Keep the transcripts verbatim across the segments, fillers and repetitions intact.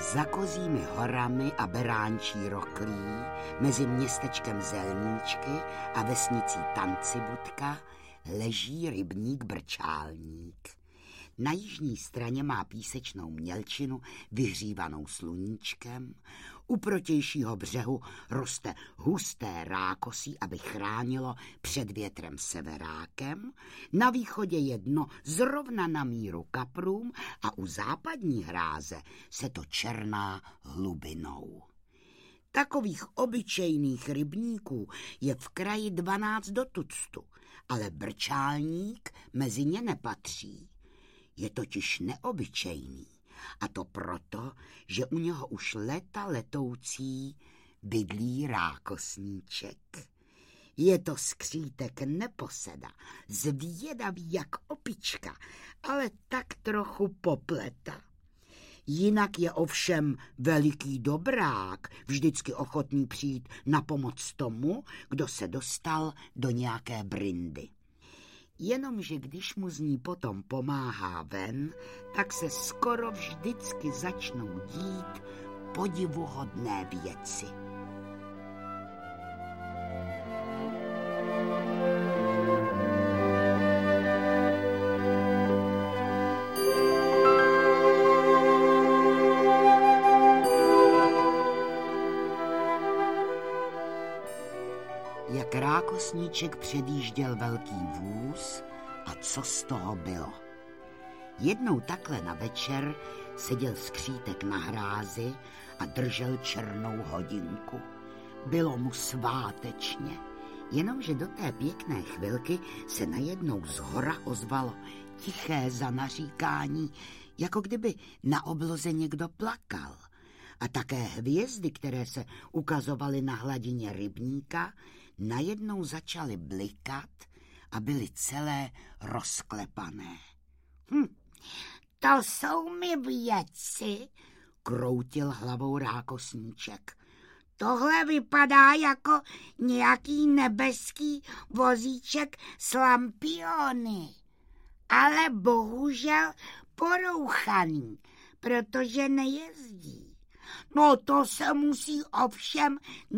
Za Kozími horami a Beránčí roklí, mezi městečkem Zelníčky a vesnicí Tancibudka, leží rybník Brčálník. Na jižní straně má písečnou mělčinu vyhřívanou sluníčkem, u protějšího břehu roste husté rákosí, aby chránilo před větrem severákem, na východě je dno zrovna na míru kaprům a u západní hráze se to černá hlubinou. Takových obyčejných rybníků je v kraji dvanáct do tuctu, ale Brčálník mezi ně nepatří. Je totiž neobyčejný, a to proto, že u něho už leta letoucí bydlí rákosníček. Je to skřítek neposeda, zvědavý jak opička, ale tak trochu popleta. Jinak je ovšem veliký dobrák, vždycky ochotný přijít na pomoc tomu, kdo se dostal do nějaké brindy. Jenomže když mu z ní potom pomáhá ven, tak se skoro vždycky začnou dít podivuhodné věci. Jak rákosníček předjížděl velký vůz a co z toho bylo. Jednou takhle na večer seděl skřítek na hrázi a držel černou hodinku. Bylo mu svátečně, jenomže do té pěkné chvilky se najednou zhora ozvalo tiché zanaříkání, jako kdyby na obloze někdo plakal. A také hvězdy, které se ukazovaly na hladině rybníka, najednou začaly blikat a byly celé rozklepané. Hm, to jsou mi věci, kroutil hlavou rákosníček. Tohle vypadá jako nějaký nebeský vozíček s lampiony, ale bohužel porouchaný, protože nejezdí. No to se musí ovšem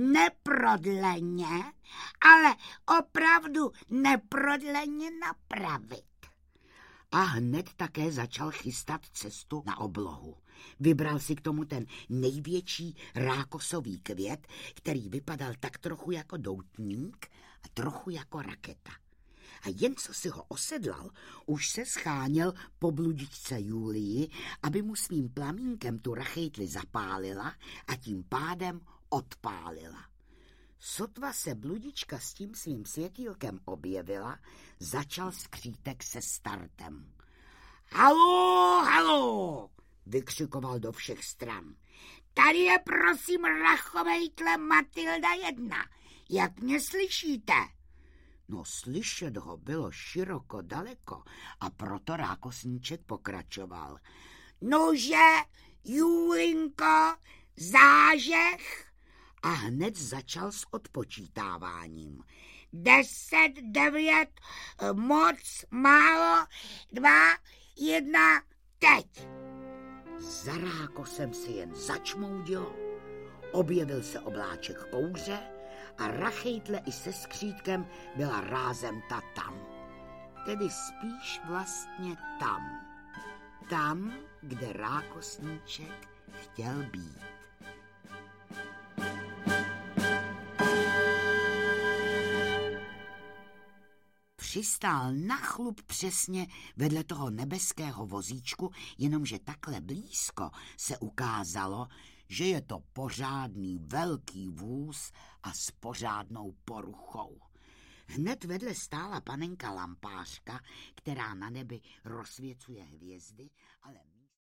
neprodleně, ale opravdu neprodleně napravit. A hned také začal chystat cestu na oblohu. Vybral si k tomu ten největší rákosový květ, který vypadal tak trochu jako doutník a trochu jako raketa. A jen co si ho osedlal, už se scháněl po bludičce Julii, aby mu svým plamínkem tu rachejtli zapálila a tím pádem odpálila. Sotva se bludička s tím svým světýlkem objevila, začal skřítek se startem. Haló, haló, vykřikoval do všech stran. Tady je prosím rachovejtle Matilda jedna, jak mě slyšíte? No slyšet ho bylo široko daleko a proto rákosníček pokračoval. Nože, Julinko, zážeh! A hned začal s odpočítáváním. Deset, devět, moc, málo, dva, jedna, teď. Za rákosem se jen začmoudilo, objevil se obláček kouře a rachejtle i se skřítkem byla rázem ta tam. Tedy spíš vlastně tam. Tam, kde rákosníček chtěl být. Přistál na chlup přesně vedle toho nebeského vozíčku, jenomže takhle blízko se ukázalo, že je to pořádný velký vůz a s pořádnou poruchou. Hned vedle stála panenka lampářka, která na nebi rozsvěcuje hvězdy, ale